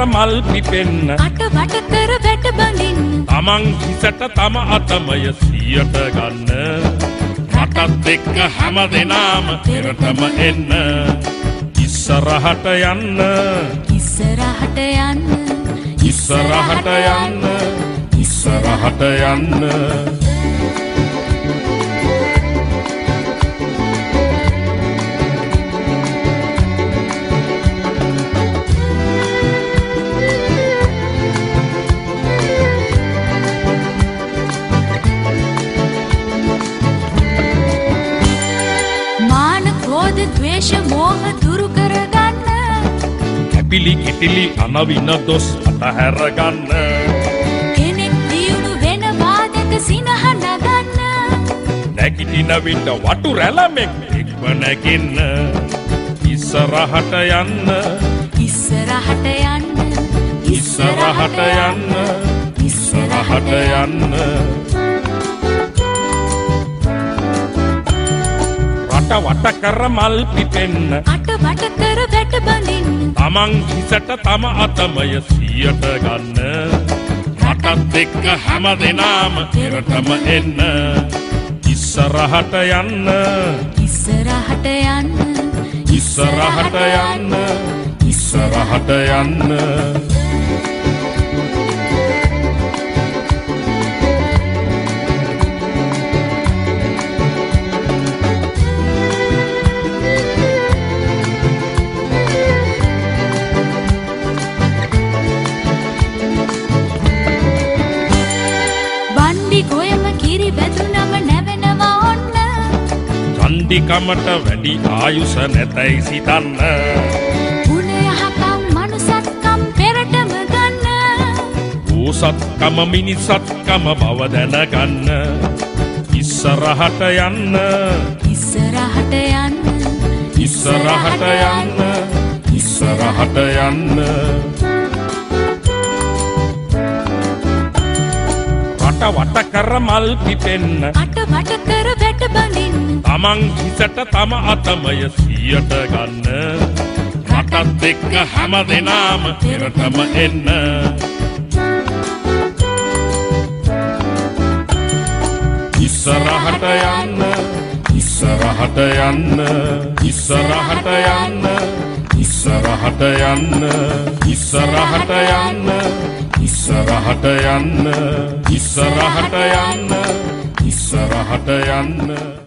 මල් පිපෙන්න අට වට කර වැට බඳින්න තමන් හිසට තම අතමය සියට ගන්න රටත් එක්ක හැම දෙනාම පෙරටම එන්න ඉස්සරහට යන්න ඉස්සරහට යන්න ඉස්සරහට යන්න ඉස්සරහට යන්න ද්වේෂ මෝහ දුරු කරගන්න කැපිලි කිටිලි අනවින දොස් අතහැර ගන්න කෙනෙක් දියුණු වෙන වාදක සිනහ නගන්න නැගිටින විට වටු රැළමෙක් එක්ව නැගින්න ඉස්සරහට යන්න ඉස්සරහට යන්න ඉස්සරහට යන්න ඉස්සරහට යන්න වට කර මල් පිපෙන්න අට වට කර වැට බඳින්න තමන් හිසට තම අතමය සියට ගන්න රටත් එක්ක හැම දෙනාම පෙරටම එන්න ඉස්සරහට යන්න ඉස්සරහට යන්න ඉස්සරහට යන්න ඉස්සරහට යන්න චන්දිකමට වැඩි ආයුෂ නැතයි සිතන්න ගුණයහකම් මනුසත්කම් පෙරටම ගන්න ඌසත්කම මිනිසත්කම බව දැනගන්න ඉස්සරහට යන්න ඉස්සරහට යන්න ඉස්සරහට යන්න ඉස්සරහට යන්න වට කර මල් පිපෙන්න අට වට කර වැට බඳින්න තමන් හිසට තම අතමය සියට ගන්න රටත් එක්ක හැම දෙනාම පෙරටම එන්න ඉස්සරහට යන්න ඉස්සරහට යන්න ඉස්සරහට යන්න ඉස්සරහට යන්න ඉස්සරහට යන්න ඉස්සරහට යන්න ඉස්සරහට යන්න ඉස්සරහට යන්න